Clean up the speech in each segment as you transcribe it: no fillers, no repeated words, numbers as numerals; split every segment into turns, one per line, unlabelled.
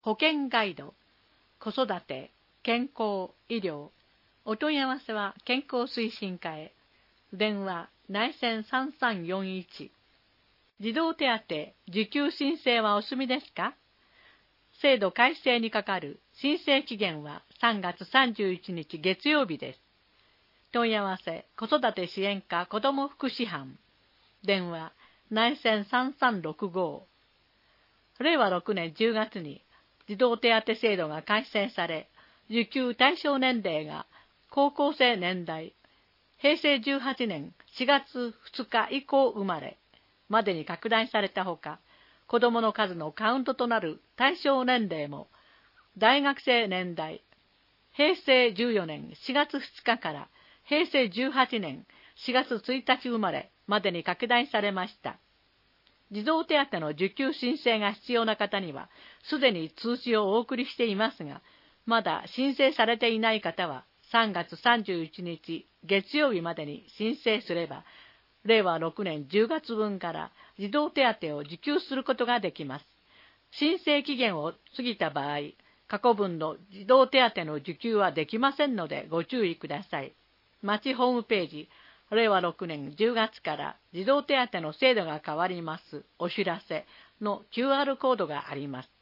保険ガイド、子育て、健康、医療、お問い合わせは健康推進課へ。電話内線3341。児童手当受給申請はお済みですか？制度改正にかかる申請期限は3月31日月曜日です。問い合わせ子育て支援課子ども福祉班。電話内線3365。令和6年10月に児童手当制度が改正され、受給対象年齢が高校生年代、平成18年4月2日以降生まれまでに拡大されたほか、子どもの数のカウントとなる対象年齢も、大学生年代、平成14年4月2日から平成18年4月1日生まれまでに拡大されました。児童手当の受給申請が必要な方には、すでに通知をお送りしていますが、まだ申請されていない方は、3月31日月曜日までに申請すれば、令和6年10月分から児童手当を受給することができます。申請期限を過ぎた場合、過去分の児童手当の受給はできませんのでご注意ください。町ホームページ、令和6年10月から児童手当の制度が変わりますお知らせの QR コードがあります。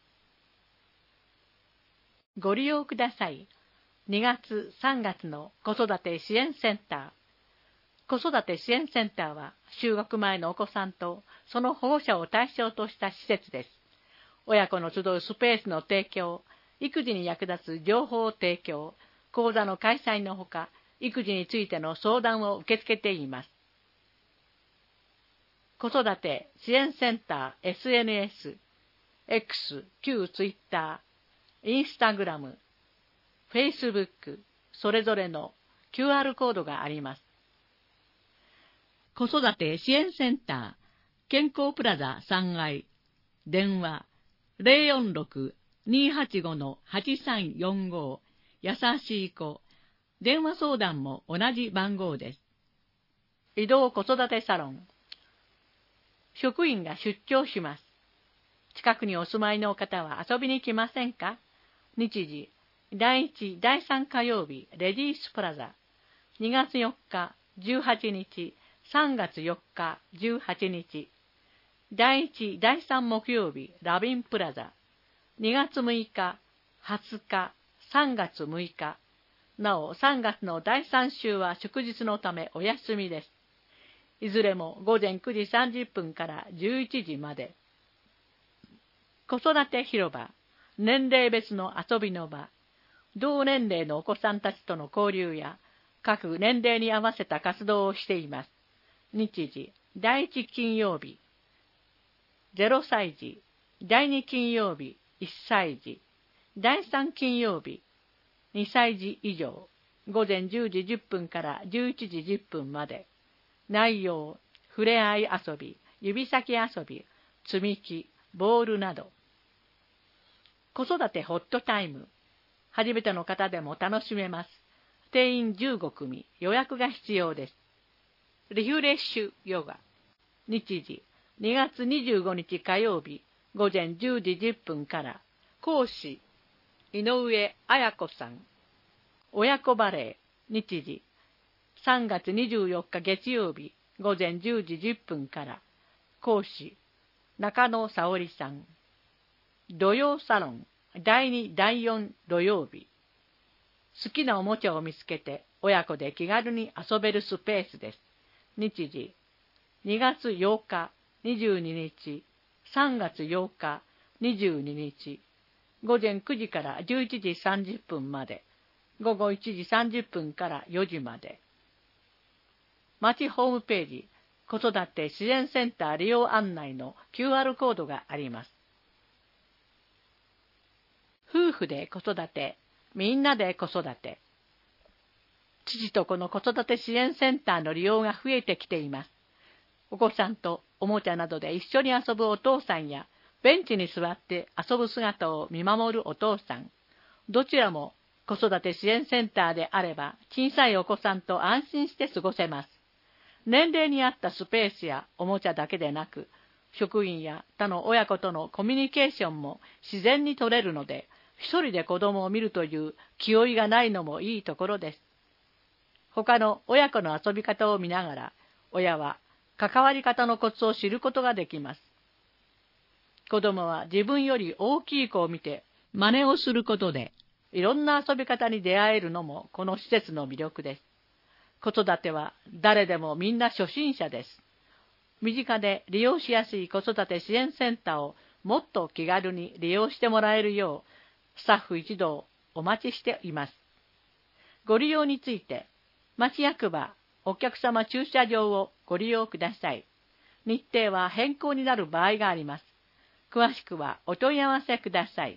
ご利用ください。2月3月の子育て支援センター。子育て支援センターは就学前のお子さんとその保護者を対象とした施設です。親子の集うスペースの提供、育児に役立つ情報提供、講座の開催のほか、育児についての相談を受け付けています。子育て支援センター SNS、X、旧 Twitter、インスタグラム、Facebook、それぞれの QR コードがあります。子育て支援センター、健康プラザ3階、電話046-285-8345、やさしい子。電話相談も同じ番号です。移動子育てサロン。職員が出張します。近くにお住まいの方は遊びに来ませんか？日時、第1、第3火曜日、レディースプラザ。2月4日、18日、3月4日、18日。第1、第3木曜日、ラビンプラザ。2月6日、20日、3月6日。なお、3月の第3週は祝日のためお休みです。いずれも午前9時30分から11時まで。子育て広場、年齢別の遊びの場、同年齢のお子さんたちとの交流や、各年齢に合わせた活動をしています。日時、第1金曜日、0歳児、第2金曜日、1歳児、第3金曜日、2歳児以上、午前10時10分から11時10分まで。内容、触れ合い遊び、指先遊び、積み木、ボールなど。子育てホットタイム。初めての方でも楽しめます。定員15組、予約が必要です。リフレッシュヨガ。日時、2月25日火曜日、午前10時10分から。講師、井上彩子さん。親子バレー、日時、3月24日月曜日、午前10時10分から。講師、中野沙織さん。土曜サロン、第2、第4土曜日。好きなおもちゃを見つけて、親子で気軽に遊べるスペースです。日時、2月8日、22日、3月8日、22日。午前9時から11時30分まで。午後1時30分から4時まで。町ホームページ、子育て支援センター利用案内の QR コードがあります。夫婦で子育て、みんなで子育て。父と子の子育て支援センターの利用が増えてきています。お子さんとおもちゃなどで一緒に遊ぶお父さんや、ベンチに座って遊ぶ姿を見守るお父さん。どちらも子育て支援センターであれば、小さいお子さんと安心して過ごせます。年齢に合ったスペースやおもちゃだけでなく、 職員や他の親子とのコミュニケーションも自然に取れるので、一人で子供を見るという気負いがないのもいいところです。他の親子の遊び方を見ながら、親は関わり方のコツを知ることができます。子供は自分より大きい子を見て真似をすることで、いろんな遊び方に出会えるのもこの施設の魅力です。子育ては誰でもみんな初心者です。身近で利用しやすい子育て支援センターをもっと気軽に利用してもらえるよう、スタッフ一同お待ちしています。ご利用について、町役場お客様駐車場をご利用ください。日程は変更になる場合があります。詳しくはお問い合わせください。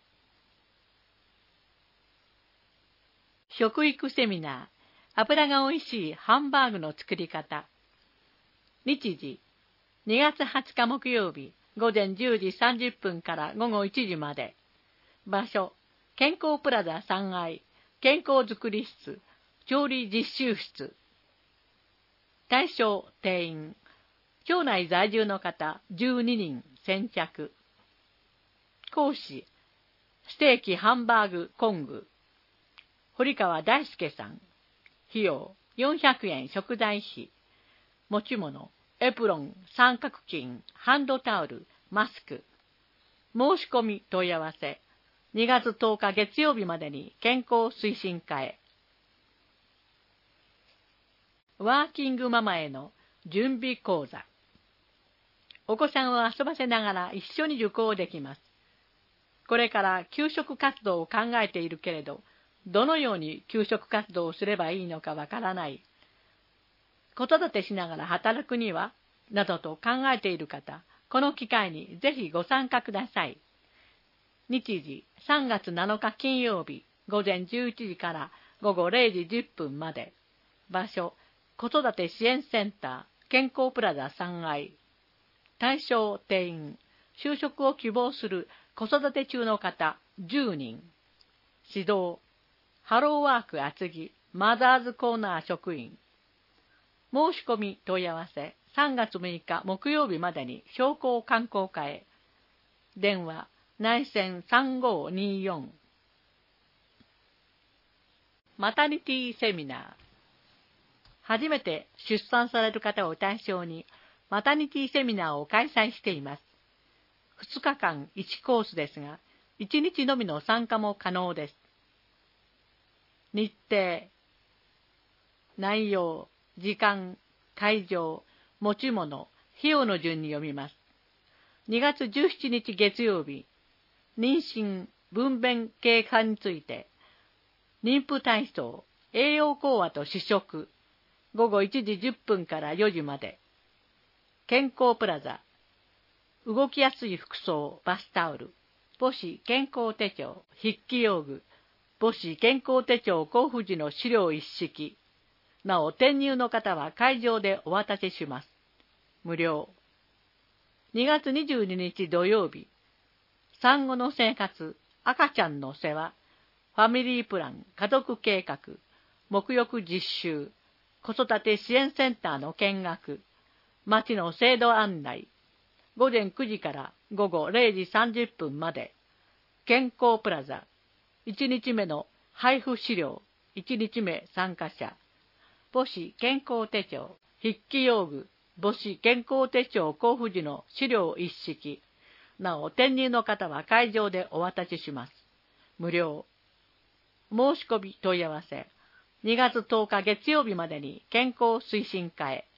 食育セミナー、油がおいしいハンバーグの作り方。日時、2月20日木曜日、午前10時30分から午後1時まで。場所、健康プラザ3階、健康づくり室、調理実習室。対象、定員、町内在住の方12人先着。講師、ステーキハンバーグコング、堀川大輔さん。費用、400円食材費。持ち物、エプロン、三角巾、ハンドタオル、マスク。申し込み問い合わせ、2月10日月曜日までに健康推進課へ。ワーキングママへの準備講座。お子さんを遊ばせながら一緒に受講できます。これから給食活動を考えているけれど、どのように給食活動をすればいいのかわからない。子育てしながら働くにはなどと考えている方、この機会にぜひご参加ください。日時、3月7日金曜日、午前11時から午後0時10分まで。場所、子育て支援センター、健康プラザ3階。対象定員、就職を希望する子育て中の方10人。指導、ハローワーク厚木マザーズコーナー職員。申し込み問い合わせ、3月6日木曜日までに商工観光課へ。電話、内線3524。マタニティセミナー。初めて出産される方を対象に、マタニティセミナーを開催しています。2日間1コースですが、1日のみの参加も可能です。日程、内容、時間、会場、持ち物、費用の順に読みます。2月17日月曜日、妊娠、分娩経過について、妊婦体操、栄養講話と試食、午後1時10分から4時まで。健康プラザ、動きやすい服装、バスタオル、母子健康手帳、筆記用具、母子健康手帳交付時の資料一式。なお、転入の方は会場でお渡しします。無料。2月22日土曜日、産後の生活、赤ちゃんの世話、ファミリープラン、家族計画、沐浴実習、子育て支援センターの見学、町の制度案内、午前9時から午後0時30分まで、健康プラザ、1日目の配布資料、1日目参加者、母子健康手帳、筆記用具、母子健康手帳交付時の資料一式。なお、転入の方は会場でお渡しします。無料。申し込み問い合わせ、2月10日月曜日までに健康推進課へ。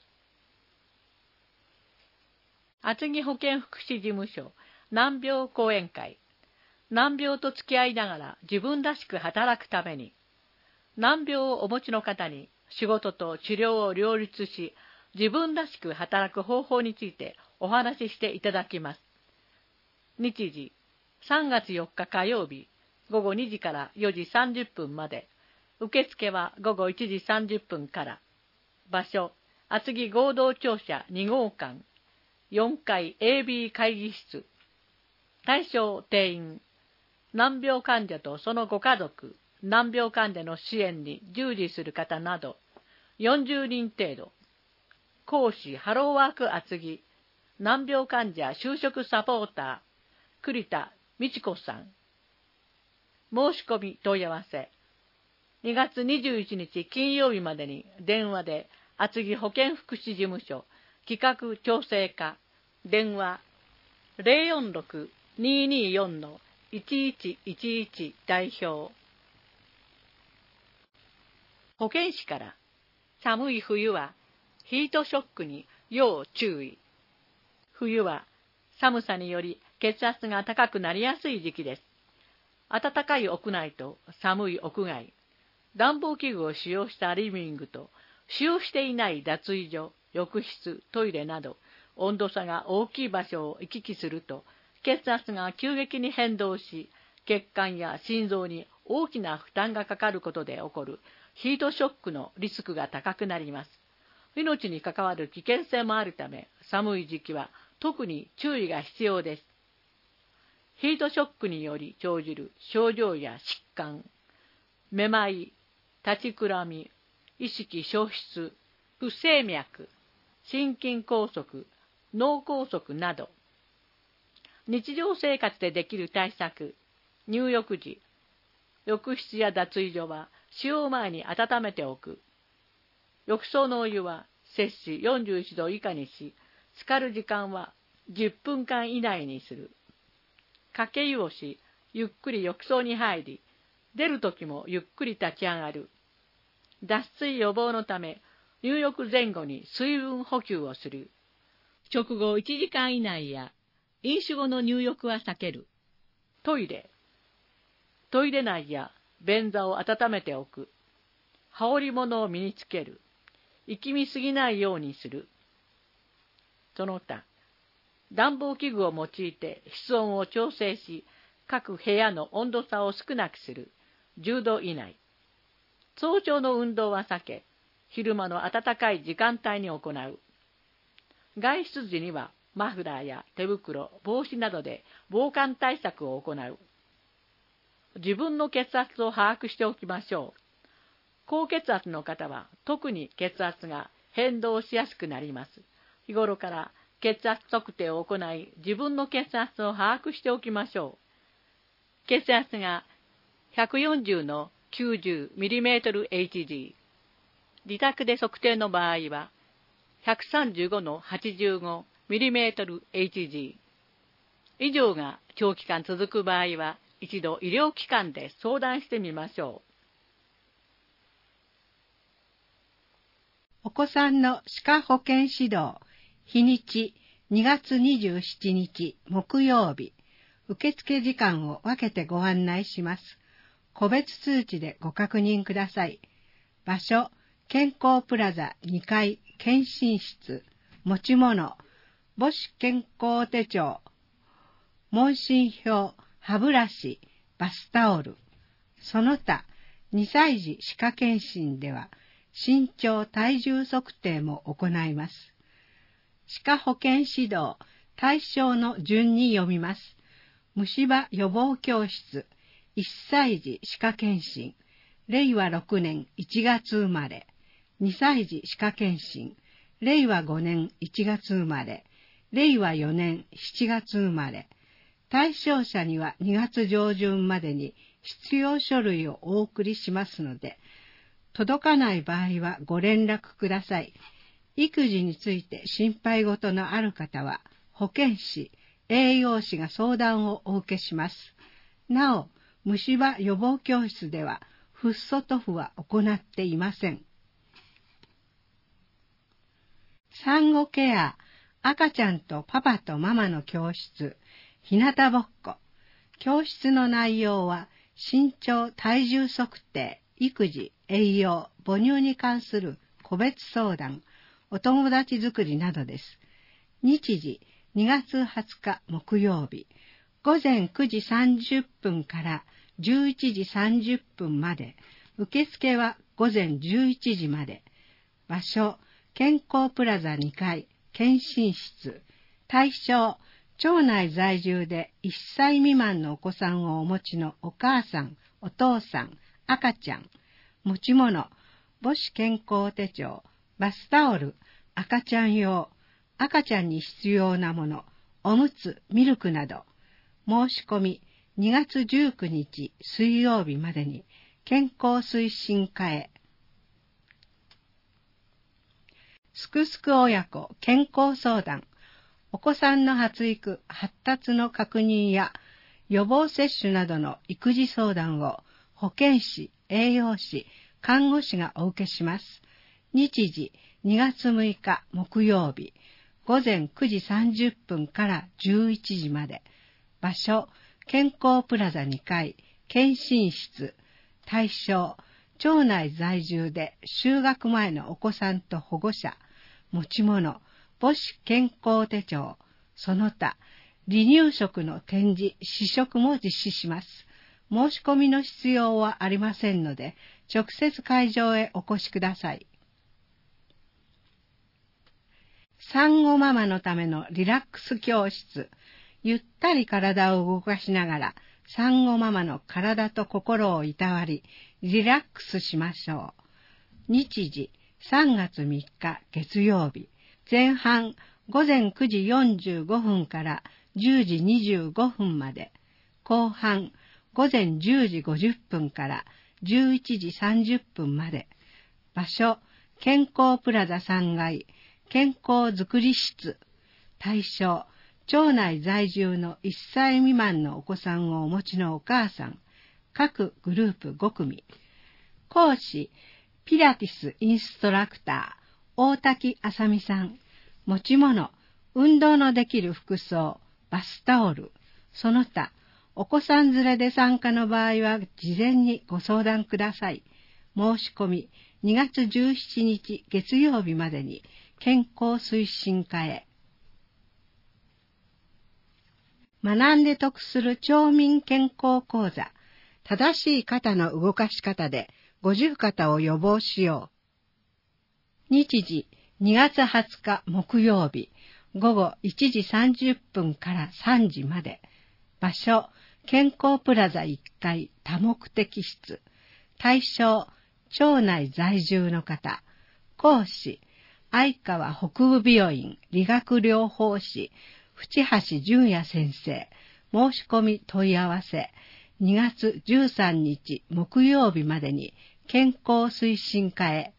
厚木保健福祉事務所難病講演会。難病と付き合いながら自分らしく働くために、難病をお持ちの方に仕事と治療を両立し、自分らしく働く方法についてお話ししていただきます。日時、3月4日火曜日、午後2時から4時30分まで。受付は午後1時30分から。場所、厚木合同庁舎2号館、4階 AB 会議室。対象定員、難病患者とそのご家族、難病患者の支援に従事する方など、40人程度。講師ハローワーク厚木、 難病患者就職サポーター、栗田美智子さん。申し込み問い合わせ。2月21日金曜日までに電話で厚木保健福祉事務所企画調整課電話 046-224-1111 代表。保健師から寒い冬はヒートショックに要注意。冬は寒さにより血圧が高くなりやすい時期です。暖かい屋内と寒い屋外、暖房器具を使用したリビングと使用していない脱衣所、浴室、トイレなど温度差が大きい場所を行き来すると血圧が急激に変動し、血管や心臓に大きな負担がかかることで起こるヒートショックのリスクが高くなります。命に関わる危険性もあるため、寒い時期は特に注意が必要です。ヒートショックにより生じる症状や疾患、めまい、立ちくらみ、意識消失、不整脈、心筋梗塞、脳梗塞など、日常生活でできる対策、入浴時、浴室や脱衣所は使用前に温めておく。浴槽のお湯は摂氏41度以下にし、浸かる時間は10分間以内にする。かけ湯をし、ゆっくり浴槽に入り、出るときもゆっくり立ち上がる。脱水予防のため、入浴前後に水分補給をする。食後1時間以内や、飲酒後の入浴は避ける。トイレ内や便座を温めておく。羽織物を身につける。息みすぎないようにする。その他、暖房器具を用いて室温を調整し、各部屋の温度差を少なくする。10度以内。早朝の運動は避け、昼間の暖かい時間帯に行う。外出時にはマフラーや手袋、帽子などで防寒対策を行う。自分の血圧を把握しておきましょう。高血圧の方は特に血圧が変動しやすくなります。日頃から血圧測定を行い、自分の血圧を把握しておきましょう。血圧が140の90mm/Hg、自宅で測定の場合は135の85mm/Hg、以上が長期間続く場合は一度医療機関で相談してみましょう。
お子さんの歯科保健指導、日にち2月27日木曜日、受付時間を分けてご案内します。個別通知でご確認ください。場所、健康プラザ2階検診室、持ち物、母子健康手帳、問診票、歯ブラシ、バスタオル。その他、2歳児歯科検診では、身長体重測定も行います。歯科保健指導、対象の順に読みます。虫歯予防教室、1歳児歯科検診、令和6年1月生まれ、2歳児歯科検診、令和5年1月生まれ、令和4年7月生まれ、対象者には2月上旬までに必要書類をお送りしますので、届かない場合はご連絡ください。育児について心配事のある方は、保健師、栄養士が相談をお受けします。なお、虫歯予防教室では、フッ素塗布は行っていません。産後ケア、赤ちゃんとパパとママの教室、ひなたぼっこ。教室の内容は、身長体重測定、育児、栄養、母乳に関する個別相談、お友達作りなどです。日時、2月20日木曜日、午前9時30分から11時30分まで、受付は午前11時まで。場所、健康プラザ2階、検診室。対象、町内在住で1歳未満のお子さんをお持ちのお母さん、お父さん、赤ちゃん。持ち物、母子健康手帳、バスタオル、赤ちゃん用。 赤ちゃんに必要なもの、おむつ、ミルクなど、申し込み2月19日水曜日までに健康推進課へ。すくすく親子健康相談。お子さんの発育、発達の確認や予防接種などの育児相談を保健師、栄養士、看護師がお受けします。日時2月6日木曜日、午前9時30分から11時まで。場所、健康プラザ2階、検診室。対象、町内在住で就学前のお子さんと保護者。持ち物、母子健康手帳。その他、離乳食の展示、試食も実施します。申し込みの必要はありませんので、直接会場へお越しください。産後ママのためのリラックス教室。ゆったり体を動かしながら、産後ママの体と心をいたわり、リラックスしましょう。日時、3月3日月曜日。前半、午前9時45分から10時25分まで。後半、午前10時50分から11時30分まで。場所、健康プラザ3階、健康づくり室。対象、町内在住の1歳未満のお子さんをお持ちのお母さん。各グループ5組。講師、ピラティスインストラクター、大滝あさみさん。持ち物、運動のできる服装、バスタオル。その他、お子さん連れで参加の場合は事前にご相談ください。申し込み、2月17日月曜日までに健康推進課へ。学んで得する町民健康講座。正しい肩の動かし方で五十肩を予防しよう。日時、2月20日木曜日、午後1時30分から3時まで。場所、健康プラザ1階多目的室。対象、町内在住の方。講師、相川北部病院理学療法士、淵橋淳也先生。申し込み問い合わせ、2月13日木曜日までに健康推進課へ。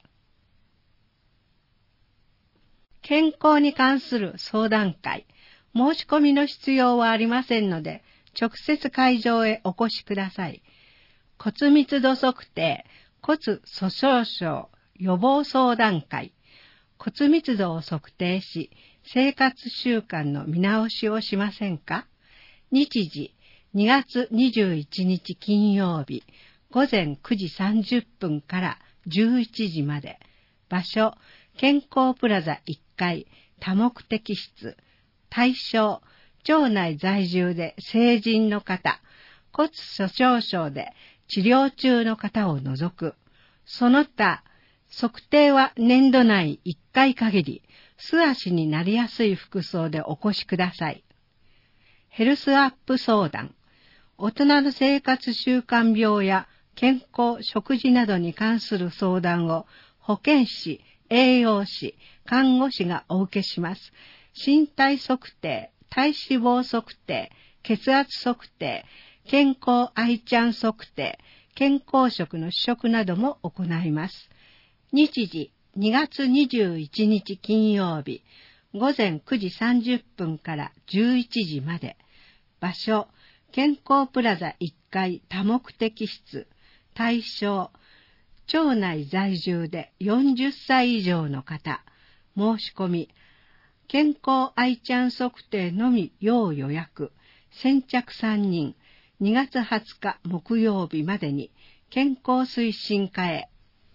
健康に関する相談会。申し込みの必要はありませんので、直接会場へお越しください。骨密度測定、骨粗鬆症予防相談会。骨密度を測定し、生活習慣の見直しをしませんか？日時、2月21日金曜日、午前9時30分から11時まで。場所、健康プラザ1階多目的室。対象、町内在住で成人の方、骨粗鬆症で治療中の方を除く。その他、測定は年度内1回限り、素足になりやすい服装でお越しください。ヘルスアップ相談。大人の生活習慣病や健康、食事などに関する相談を保健師、栄養士、看護師がお受けします。身体測定、体脂肪測定、血圧測定、健康愛ちゃん測定、健康食の試食なども行います。日時、2月21日金曜日、午前9時30分から11時まで。場所、健康プラザ1階多目的室。対象、町内在住で40歳以上の方。申し込み、健康愛ちゃん測定のみ要予約。先着3人、2月20日木曜日までに健康推進課へ。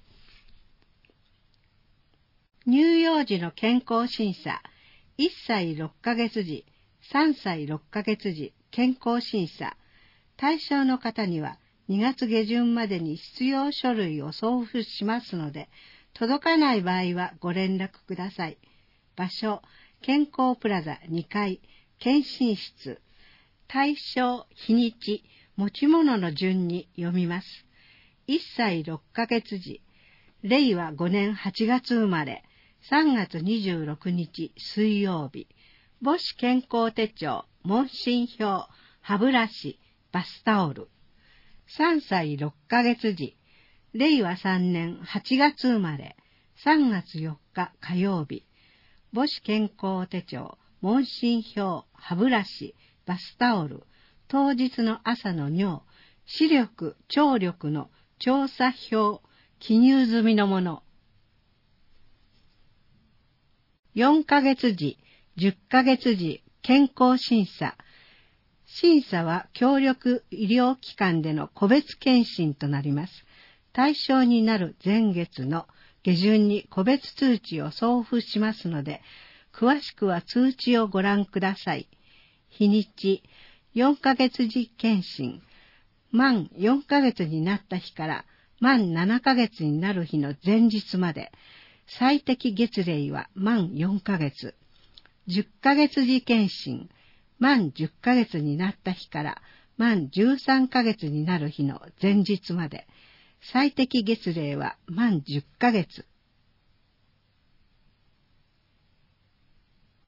乳幼児の健康審査、1歳6ヶ月時、3歳6ヶ月時、健康審査。対象の方には2月下旬までに必要書類を送付しますので、届かない場合はご連絡ください。場所、健康プラザ2階、検診室。対象、日にち、持ち物の順に読みます。1歳6ヶ月時、令和5年8月生まれ、 3月26日水曜日、母子健康手帳、問診票、歯ブラシ、バスタオル。3歳6ヶ月時、令和3年8月生まれ、3月4日火曜日、母子健康手帳、問診票、歯ブラシ、バスタオル、当日の朝の尿、視力、聴力の調査表、記入済みのもの。4ヶ月時、10ヶ月時、健康審査。審査は協力医療機関での個別検診となります。対象になる前月の下旬に個別通知を送付しますので、詳しくは通知をご覧ください。日にち、4ヶ月時検診。満4ヶ月になった日から満7ヶ月になる日の前日まで。最適月齢は満4ヶ月。10ヶ月時検診。満10ヶ月になった日から満13ヶ月になる日の前日まで。最適月齢は満10ヶ月。